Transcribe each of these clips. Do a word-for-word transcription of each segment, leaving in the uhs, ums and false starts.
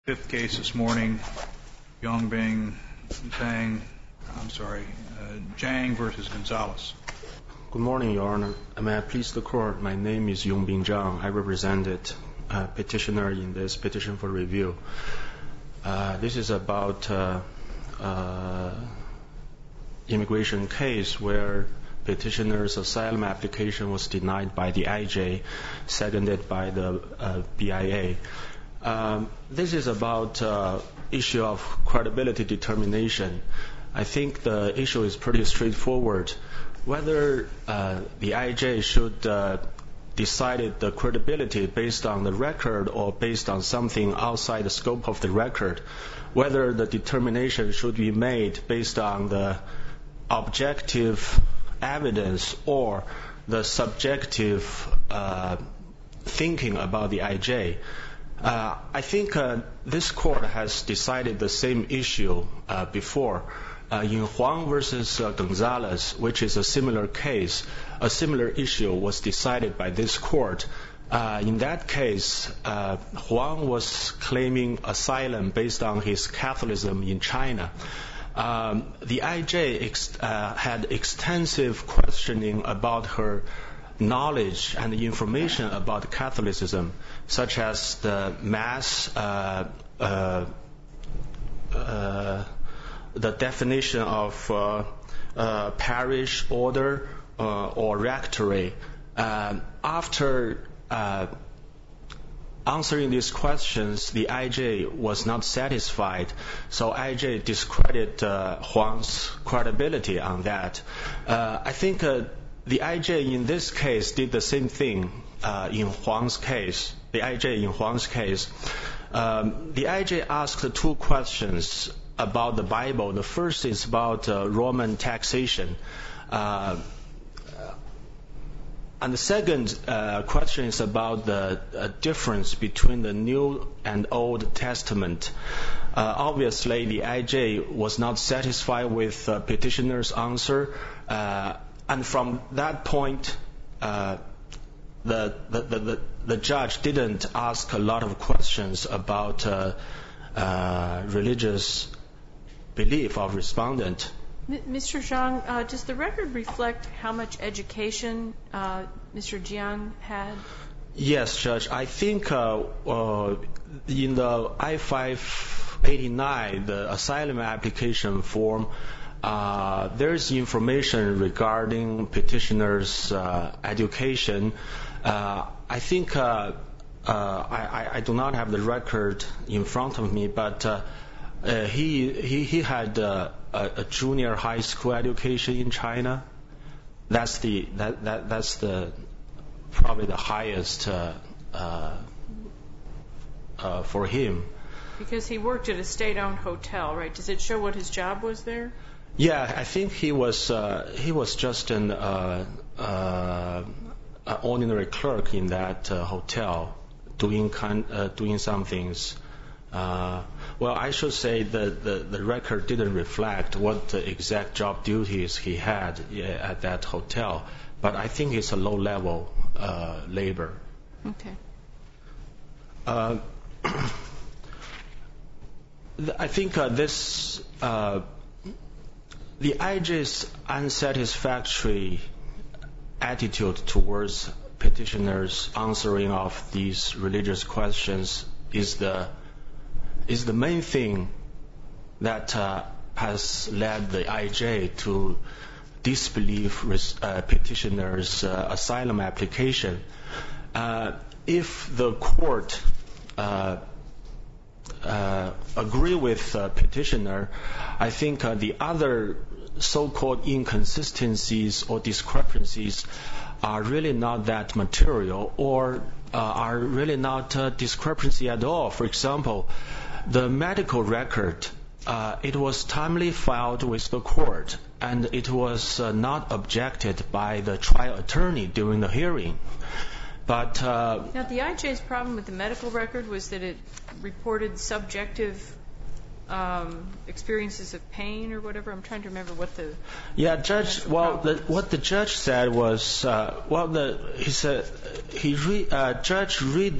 Fifth case this morning, Yongbing Zhang, I'm sorry, uh, Zhang versus Gonzalez. Good morning, Your Honor. May I please the court? My name is Yongbing Zhang. I represented a petitioner in this petition for review. Uh, this is about uh, uh, immigration case where petitioner's asylum application was denied by the I J, seconded by the uh, B I A. Um, this is about uh, issue of credibility determination. I think the issue is pretty straightforward. Whether uh, the I J should uh, decide the credibility based on the record or based on something outside the scope of the record, whether the determination should be made based on the objective evidence or the subjective uh, thinking about the I J. Uh, I think uh, this court has decided the same issue uh, before. Uh, in Huang versus uh, Gonzalez, which is a similar case, a similar issue was decided by this court. Uh, in that case, uh, Huang was claiming asylum based on his Catholicism in China. Um, the I J ex- uh, had extensive questioning about her knowledge and information about Catholicism, such as the mass, uh, uh, uh, the definition of uh, uh, parish order uh, or rectory. Uh, after uh, answering these questions, the I J was not satisfied, so I J discredited uh, Huang's credibility on that. Uh, I think uh, the I J in this case did the same thing uh, in Huang's case. The I J in Huang's case, um, the I J asked two questions about the Bible. The first is about uh, Roman taxation. Uh, and the second uh, question is about the uh, difference between the New and Old Testament. Uh, obviously, the I J was not satisfied with uh, petitioner's answer. Uh, And from that point, uh, the, the, the, the judge didn't ask a lot of questions about uh, uh, religious belief of respondent. Mister Zhang, uh, does the record reflect how much education uh, Mister Jiang had? Yes, Judge. I think uh, uh, in the I five eighty-nine, the asylum application form, Uh, there's information regarding petitioner's uh, education. Uh, I think uh, uh, I, I do not have the record in front of me, but uh, uh, he, he he had uh, a, a junior high school education in China. That's the that, that that's the probably the highest uh, uh, uh, for him. Because he worked at a state-owned hotel, right? Does it show what his job was there? Yeah, I think he was uh, he was just an uh, uh, an ordinary clerk in that uh, hotel, doing kind, uh, doing some things. Uh, well, I should say that the, the record didn't reflect what the exact job duties he had at that hotel, but I think it's a low-level uh, labor. Okay. Uh, I think uh, this. Uh, The I J's unsatisfactory attitude towards petitioners' answering of these religious questions is the is the main thing that uh, has led the I J to disbelieve uh, petitioners' uh, asylum application. Uh, if the court uh, uh, agree with uh, petitioner, I think uh, the other so-called inconsistencies or discrepancies are really not that material, or uh, are really not uh, discrepancy at all. For example, the medical record, uh, it was timely filed with the court, and it was uh, not objected by the trial attorney during the hearing. But uh, now, the I J's problem with the medical record was that it reported subjective Um, experiences of pain or whatever. I'm trying to remember what the yeah judge. Well, the, what the judge said was uh, well, the he said he re, uh, judge read the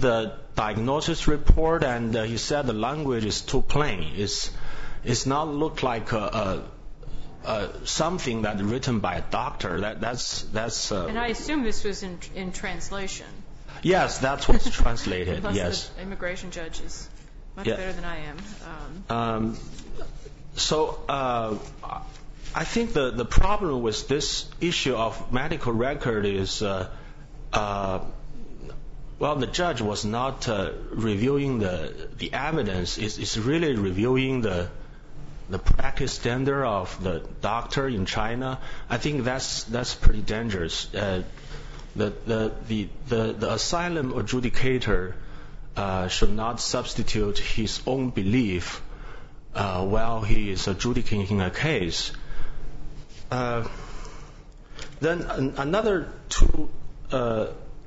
diagnosis report, and uh, he said the language is too plain. It's, it's not look like a, a, a something that's written by a doctor. That, that's, that's, uh, and I assume this was in, in translation. Yes, that's what's translated, Plus yes. The immigration judge is much yeah. better than I am. Um, um, so uh, I think the, the problem with this issue of medical record is, uh, uh, well, the judge was not uh, reviewing the the evidence. It's, it's really reviewing the the practice standard of the doctor in China. I think that's that's pretty dangerous. Uh, the, the the the the asylum adjudicator uh, should not substitute his own belief uh, while he is adjudicating a case. Uh, then an, another two uh,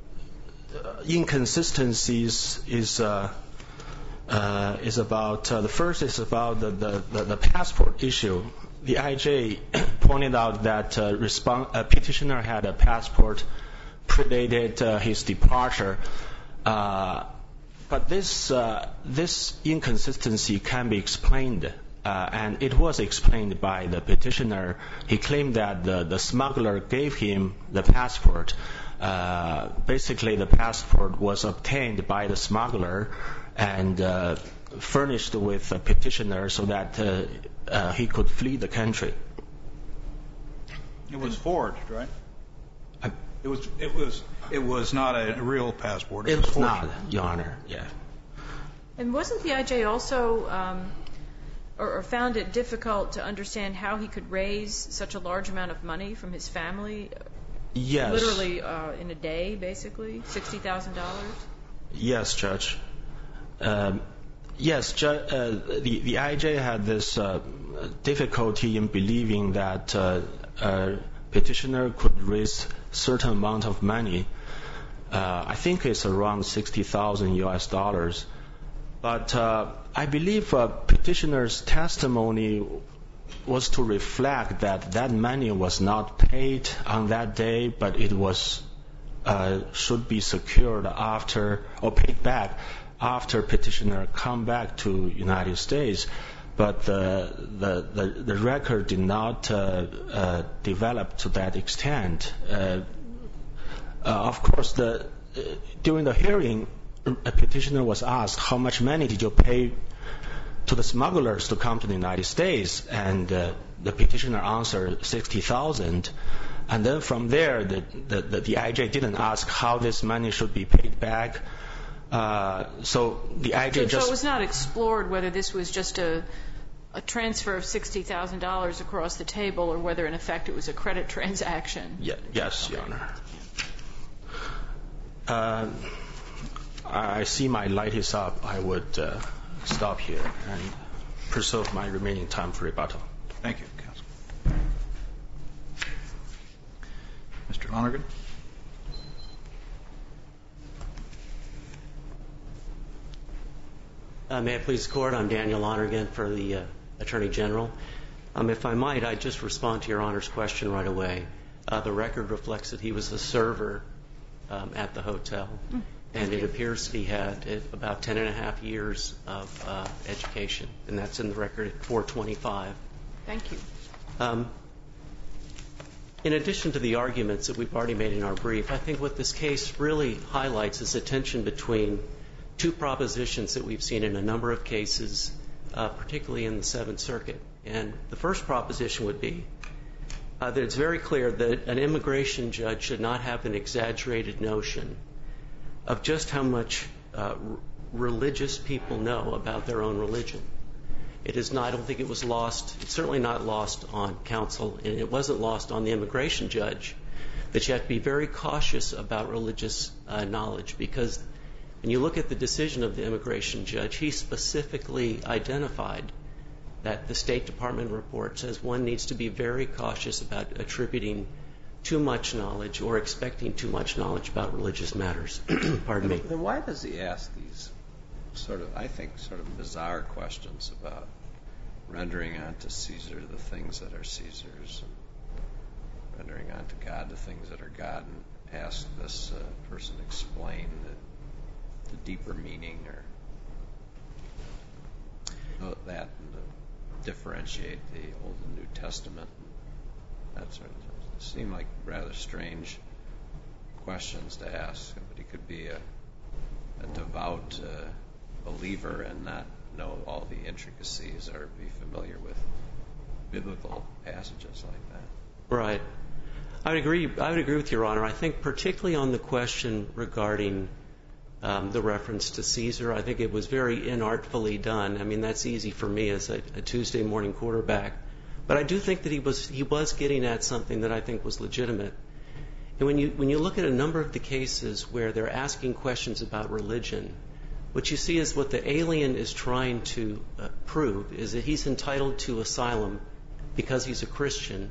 inconsistencies is uh, uh, is about uh, the first is about the, the, the, the passport issue. The I J pointed out that uh, respond, uh, petitioner had a passport predated uh, his departure, uh, but this uh, this inconsistency can be explained. Uh, and it was explained by the petitioner. He claimed that the, the smuggler gave him the passport. Uh, basically, the passport was obtained by the smuggler and uh, furnished with a petitioner so that uh, uh, he could flee the country. It was forged, right? Uh, it was. It was. It was not a real passport. It, it was, was forged. not, Your Honor. Yeah. and wasn't the I J also um, or, or found it difficult to understand how he could raise such a large amount of money from his family? Yes. Literally uh, in a day, basically, sixty thousand dollars? Yes, Judge. Um, yes, ju- uh, the, the I J had this uh, difficulty in believing that uh, a petitioner could raise certain amount of money. Uh, I think it's around sixty thousand U S dollars. But uh, I believe uh, petitioner's testimony was to reflect that that money was not paid on that day, but it was uh, should be secured after or paid back after petitioner come back to United States. But the the the, the record did not uh, uh, develop to that extent. Uh, uh, of course, the uh, during the hearing, a petitioner was asked, how much money did you pay to the smugglers to come to the United States? And uh, the petitioner answered sixty thousand. And then from there, the, the, the, the I J didn't ask how this money should be paid back. Uh, so the I J so, just... So it was not explored whether this was just a, a transfer of sixty thousand dollars across the table or whether, in effect, it was a credit transaction? Yeah, yes, Your Honor. Uh, I see my light is up. I would uh, stop here and preserve my remaining time for rebuttal. Thank you, counsel. Mister Lonergan. Uh, may I please the Court? I'm Daniel Lonergan for the uh, Attorney General. Um, if I might, I'd just respond to Your Honor's question right away. Uh, the record reflects that he was a server um, at the hotel. Mm. And it appears he had about ten and a half years of uh, education, and that's in the record at four twenty-five. Thank you. Um, in addition to the arguments that we've already made in our brief, I think what this case really highlights is the tension between two propositions that we've seen in a number of cases, uh, particularly in the Seventh Circuit. And the first proposition would be uh, that it's very clear that an immigration judge should not have an exaggerated notion of just how much uh, r- religious people know about their own religion. It is not, I don't think it was lost, it's certainly not lost on counsel, and it wasn't lost on the immigration judge, that you have to be very cautious about religious uh, knowledge, because when you look at the decision of the immigration judge, he specifically identified that the State Department report says one needs to be very cautious about attributing too much knowledge or expecting too much knowledge about religious matters. Pardon me. Then why does he ask these sort of, I think, sort of bizarre questions about rendering unto Caesar the things that are Caesar's, and rendering unto God the things that are God, and ask this uh, person explain that the deeper meaning or that, and to differentiate the Old and New Testament, that sort of thing. It seemed like rather strange questions to ask. Somebody could be a, a devout uh, believer and not know all the intricacies or be familiar with biblical passages like that. Right. I would agree. I would agree with Your Honor. I think particularly on the question regarding um, the reference to Caesar, I think it was very inartfully done. I mean, that's easy for me as a, a Tuesday morning quarterback. But I do think that he was he was getting at something that I think was legitimate. And when you when you look at a number of the cases where they're asking questions about religion, what you see is what the alien is trying to uh, prove is that he's entitled to asylum because he's a Christian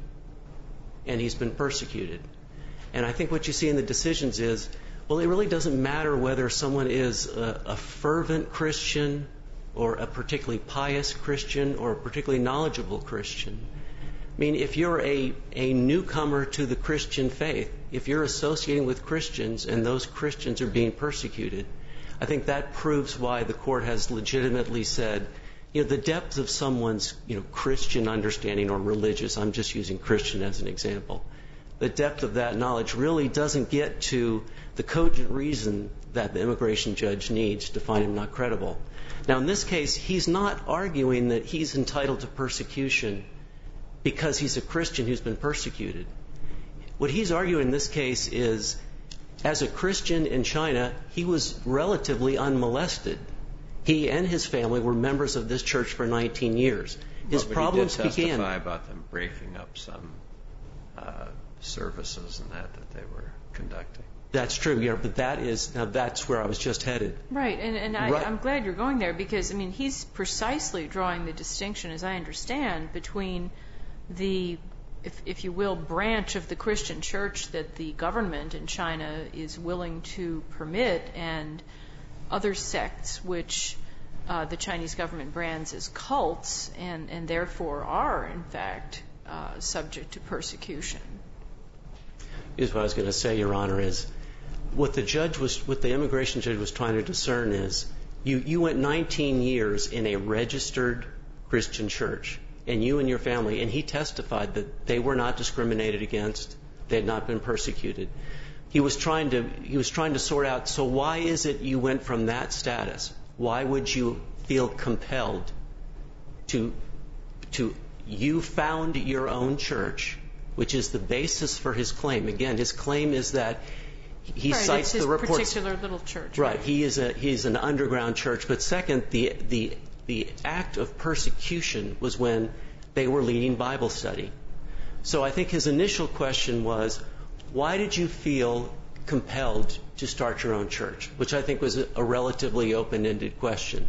and he's been persecuted. And I think what you see in the decisions is, well, it really doesn't matter whether someone is a, a fervent Christian or a particularly pious Christian or a particularly knowledgeable Christian. I mean, if you're a, a newcomer to the Christian faith, if you're associating with Christians and those Christians are being persecuted, I think that proves why the court has legitimately said, you know, the depth of someone's, you know, Christian understanding or religious, I'm just using Christian as an example, the depth of that knowledge really doesn't get to the cogent reason that the immigration judge needs to find him not credible. Now, in this case, he's not arguing that he's entitled to persecution because he's a Christian who's been persecuted. What he's arguing in this case is, as a Christian in China, he was relatively unmolested. He and his family were members of this church for nineteen years. His well, problems he did testify began about them breaking up some uh, services and that that they were conducting. That's true, yeah, but that is, now that's where I was just headed. Right, and, and I, Right. I'm glad you're going there because, I mean, he's precisely drawing the distinction, as I understand, between the, if, if you will, branch of the Christian church that the government in China is willing to permit and other sects which uh, the Chinese government brands as cults and, and therefore are, in fact, uh, subject to persecution. Here's what I was going to say, Your Honor, is what the judge was, what the immigration judge was trying to discern is, you, you went nineteen years in a registered Christian church, and you and your family, and he testified that they were not discriminated against, they had not been persecuted. He was trying to, he was trying to sort out, so why is it you went from that status? Why would you feel compelled to, to, you found your own church, which is the basis for his claim. Again, his claim is that he right, cites it's the his reports. particular little church. Right, he is a he's an underground church. But second, the the the act of persecution was when they were leading Bible study. So I think his initial question was, why did you feel compelled to start your own church? Which I think was a, a relatively open-ended question.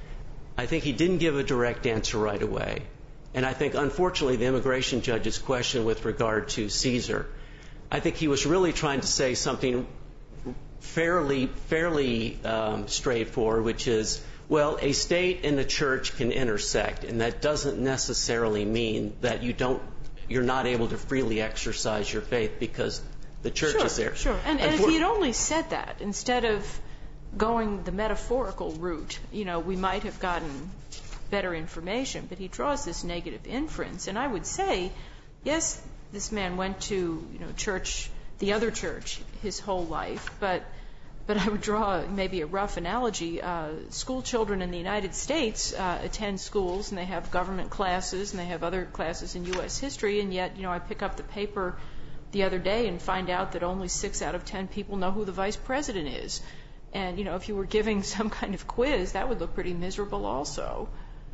I think he didn't give a direct answer right away. And I think, unfortunately, the immigration judge's question with regard to Caesar, I think he was really trying to say something fairly, fairly um, straightforward, which is, well, a state and a church can intersect, and that doesn't necessarily mean that you don't, you're not able to freely exercise your faith because the church sure, is there. Sure, and, and if Unfor- he had only said that instead of going the metaphorical route, you know, we might have gotten better information. But he draws this negative inference, and I would say, yes, this man went to, you know, church, the other church, his whole life, but but I would draw maybe a rough analogy. Uh, school children in the United States uh, attend schools, and they have government classes, and they have other classes in U S history, and yet, you know, I pick up the paper the other day and find out that only six out of ten people know who the vice president is. And, you know, if you were giving some kind of quiz, that would look pretty miserable also.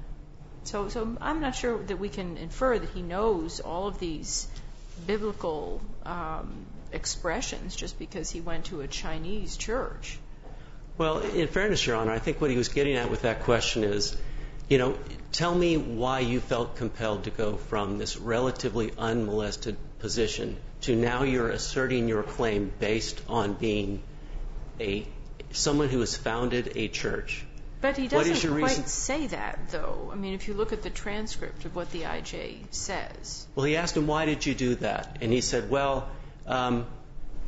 So, so I'm not sure that we can infer that he knows all of these biblical um, expressions just because he went to a Chinese church. Well, in fairness, Your Honor, I think what he was getting at with that question is, you know, tell me why you felt compelled to go from this relatively unmolested position to now you're asserting your claim based on being a someone who has founded a church. But he What is doesn't your quite reason? say that, though. I mean, if you look at the transcript of what the I J says. Well, he asked him, why did you do that? And he said, well, um,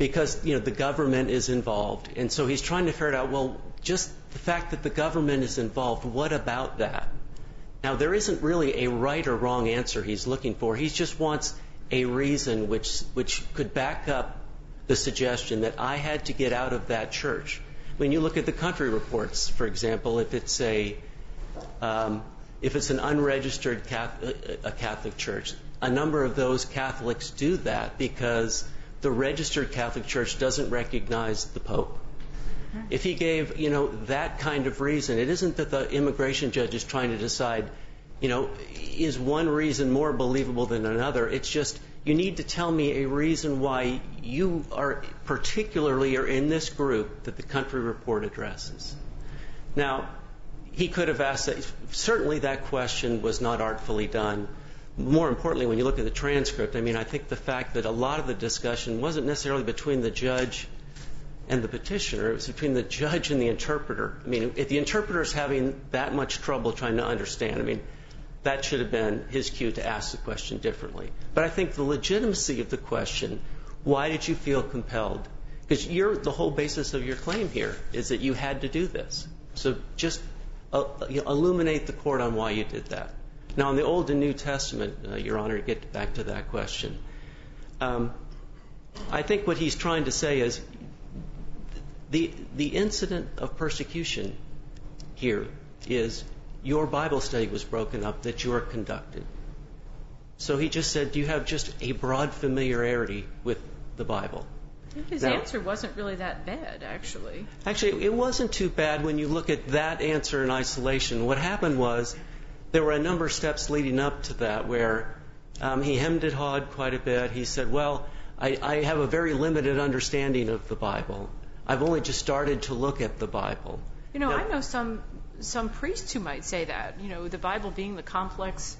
because, you know, the government is involved. And so he's trying to ferret out, well, just the fact that the government is involved, what about that? Now, there isn't really a right or wrong answer he's looking for. He just wants a reason which which could back up the suggestion that I had to get out of that church. When you look at the country reports, for example, if it's a um, if it's an unregistered Catholic, a Catholic church, a number of those Catholics do that because the registered Catholic Church doesn't recognize the Pope. If he gave, you know, that kind of reason, it isn't that the immigration judge is trying to decide, you know, is one reason more believable than another. It's just, you need to tell me a reason why you are particularly are in this group that the country report addresses. Now, he could have asked that. Certainly that question was not artfully done. More importantly, when you look at the transcript, I mean, I think the fact that a lot of the discussion wasn't necessarily between the judge and the petitioner. It was between the judge and the interpreter. I mean, if the interpreter is having that much trouble trying to understand, I mean, that should have been his cue to ask the question differently. But I think the legitimacy of the question, why did you feel compelled? Because you're, the whole basis of your claim here is that you had to do this. So just uh, you know, illuminate the court on why you did that. Now, in the Old and New Testament, uh, Your Honor, to get back to that question, um, I think what he's trying to say is the the incident of persecution here is your Bible study was broken up that you are conducted. So he just said, do you have just a broad familiarity with the Bible? His now, answer wasn't really that bad, actually. Actually, it wasn't too bad when you look at that answer in isolation. What happened was there were a number of steps leading up to that where um, he hemmed and hawed quite a bit. He said, well, I, I have a very limited understanding of the Bible. I've only just started to look at the Bible. You know, now, I know some some priests who might say that, you know, the Bible being the complex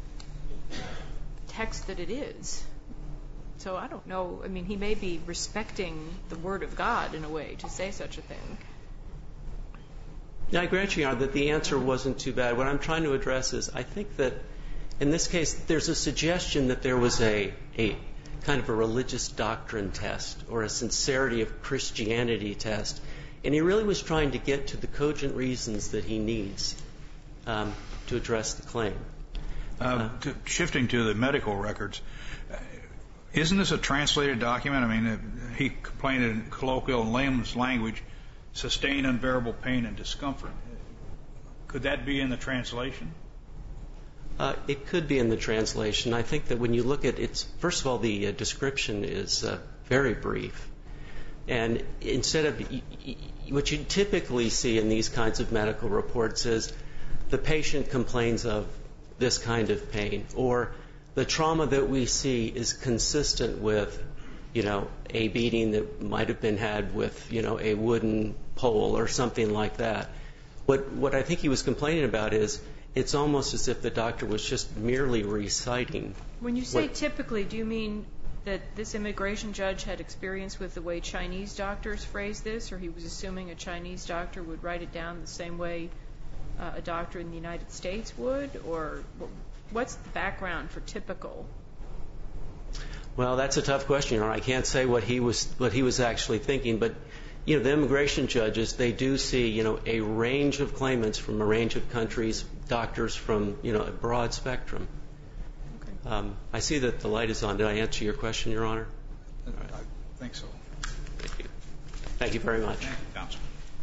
text that it is. So I don't know. I mean, he may be respecting the Word of God in a way to say such a thing. Yeah, I grant you, Your Honor, that the answer wasn't too bad. What I'm trying to address is I think that in this case there's a suggestion that there was a, a kind of a religious doctrine test or a sincerity of Christianity test. And he really was trying to get to the cogent reasons that he needs um, to address the claim. Uh, uh, to, shifting to the medical records, uh, isn't this a translated document? I mean, uh, he complained in colloquial and layman's language, sustained unbearable pain and discomfort. Could that be in the translation? Uh, it could be in the translation. I think that when you look at it, first of all, the uh, description is uh, very brief. And instead of what you typically see in these kinds of medical reports is the patient complains of this kind of pain, or the trauma that we see is consistent with, you know, a beating that might have been had with, you know, a wooden pole or something like that. What what I think he was complaining about is it's almost as if the doctor was just merely reciting. When you say what, typically, do you mean that this immigration judge had experience with the way Chinese doctors phrase this, or he was assuming a Chinese doctor would write it down the same way uh, a doctor in the United States would? Or what's the background for typical? Well, that's a tough question. I can't say what he was what he was actually thinking, but you know, the immigration judges, they do see, you know, a range of claimants from a range of countries, doctors from, you know, a broad spectrum. Okay. Um, I see that the light is on. Did I answer your question, Your Honor? I think so. Thank you. Thank you very much. Thank you, counsel.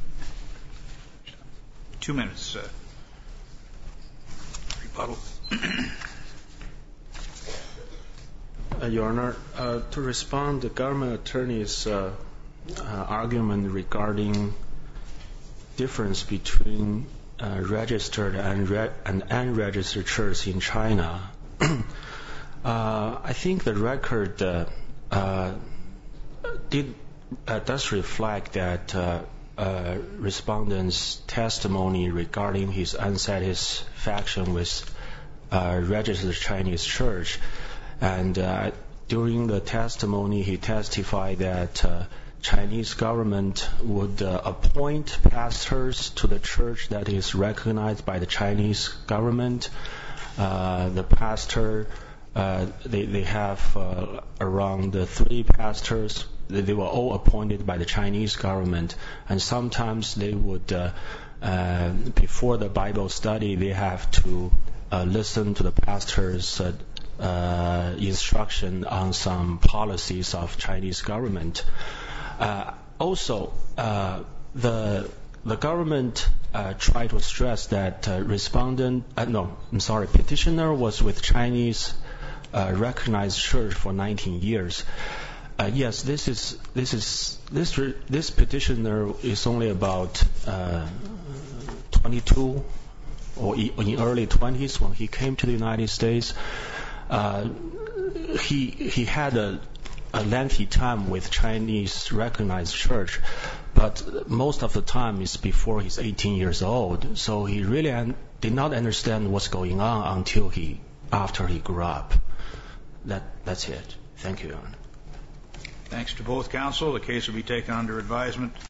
Two minutes. Uh, rebuttal. uh, Your Honor, uh, to respond, the government attorney's uh, Uh, argument regarding difference between uh, registered and, re- and unregistered churches in China. uh, I think the record uh, uh, did uh, does reflect that uh, uh, respondent's testimony regarding his unsatisfaction with uh, registered Chinese church, and uh, during the testimony he testified that uh, Chinese government would uh, appoint pastors to the church that is recognized by the Chinese government. Uh, the pastor, uh, they, they have uh, around uh, three pastors they were all appointed by the Chinese government, and sometimes they would, uh, uh, before the Bible study, they have to uh, listen to the pastor's uh, uh, instruction on some policies of Chinese government. Uh, also, uh, the the government uh, tried to stress that uh, respondent, uh, no, I'm sorry, petitioner was with Chinese uh, recognized church for nineteen years. Uh, yes, this is this is this this petitioner is only about uh, twenty-two or in early twenties when he came to the United States. Uh, he he had a, a lengthy time with Chinese recognized church, but most of the time is before he's eighteen years old. So he really un- did not understand what's going on until he after he grew up. That that's it. Thank you, Your Honor. Thanks to both counsel. The case will be taken under advisement.